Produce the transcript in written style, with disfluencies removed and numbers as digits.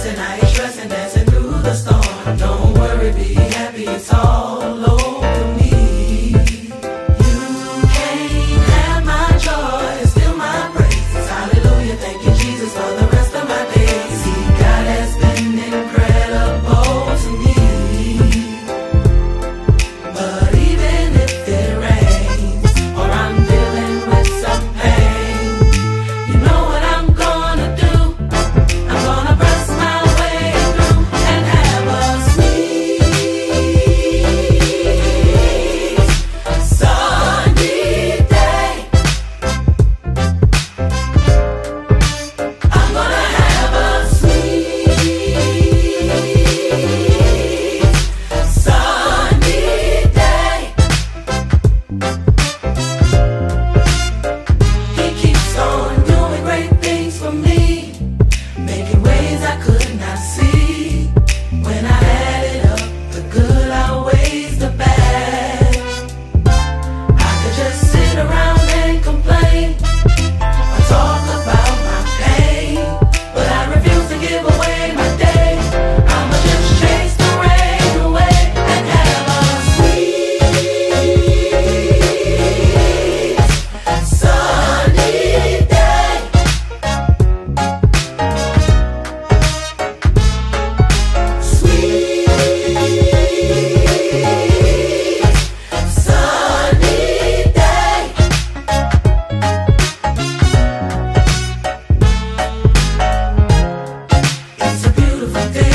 blessing, I ain't stressing, dancing through the storm. Don't worry, be happy, it's all over me. You can't have my joy, still my praises. Hallelujah, thank you, Jesus, for the rest of my days. See, God has been incredible to me. But even if it rains, or I'm dealing with some pain, you know what I'm gonna do? I'm gonna press my way through and have a sweet sunny day. I'm gonna have a sweet sunny day. He keeps on doing great things for me, making ways I could not see. When I added up the good outweighs the bad, I could just sit around and complain or talk about my pain, but I refuse to give away my day. I'ma just chase the rain away and have a sweet sunny day. Sweet sunny day. It's a beautiful day.